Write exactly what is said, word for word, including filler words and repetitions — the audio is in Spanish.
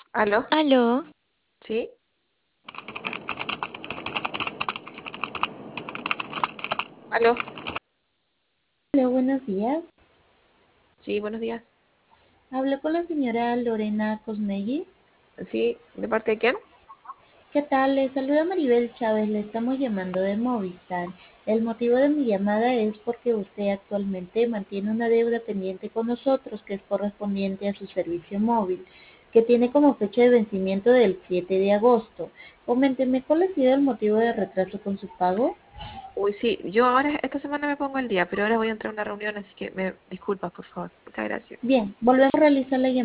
¿Aló? Aló, ¿Sí? ¿Aló? Hola, buenos días. Sí, buenos días. Hablo con la señora Lorena Cosmegui. ¿Sí? ¿De parte de quién? ¿Qué tal? Le saluda Maribel Chávez. Le estamos llamando de Movistar. El motivo de mi llamada es porque usted actualmente mantiene una deuda pendiente con nosotros que es correspondiente a su servicio móvil, que tiene como fecha de vencimiento del siete de agosto. Coménteme, ¿cuál ha sido el motivo de retraso con su pago? Uy, sí, yo ahora esta semana me pongo el día, pero ahora voy a entrar a una reunión, así que me disculpas, por favor. Muchas gracias. Bien, volvemos a realizar la llamada.